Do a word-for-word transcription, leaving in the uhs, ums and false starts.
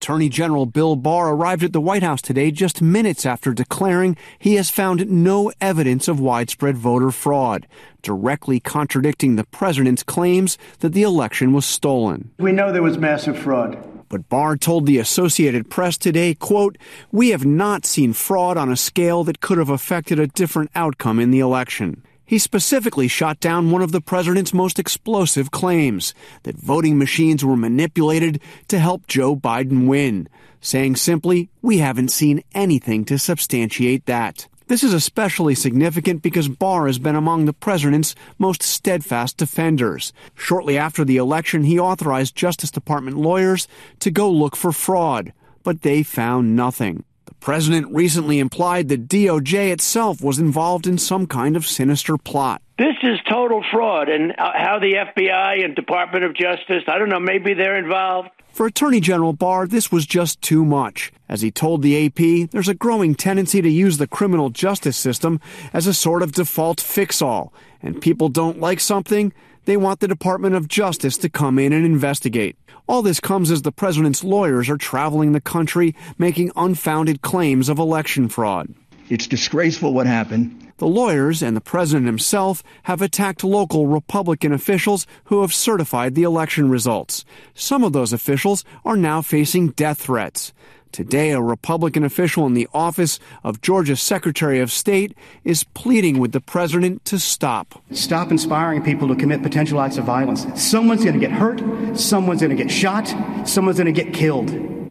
Attorney General Bill Barr arrived at the White House today just minutes after declaring he has found no evidence of widespread voter fraud, directly contradicting the president's claims that the election was stolen. We know there was massive fraud. But Barr told the Associated Press today, quote, "We have not seen fraud on a scale that could have affected a different outcome in the election." He specifically shot down one of the president's most explosive claims, that voting machines were manipulated to help Joe Biden win, saying simply, "We haven't seen anything to substantiate that." This is especially significant because Barr has been among the president's most steadfast defenders. Shortly after the election, he authorized Justice Department lawyers to go look for fraud, but they found nothing. The president recently implied that D O J itself was involved in some kind of sinister plot. This is total fraud, and how the F B I and Department of Justice, I don't know, maybe they're involved. For Attorney General Barr, this was just too much. As he told the A P, there's a growing tendency to use the criminal justice system as a sort of default fix-all, and people don't like something, they want the Department of Justice to come in and investigate. All this comes as the president's lawyers are traveling the country making unfounded claims of election fraud. It's disgraceful what happened. The lawyers and the president himself have attacked local Republican officials who have certified the election results. Some of those officials are now facing death threats. Today, a Republican official in the office of Georgia's Secretary of State is pleading with the president to stop. Stop inspiring people to commit potential acts of violence. Someone's going to get hurt. Someone's going to get shot. Someone's going to get killed.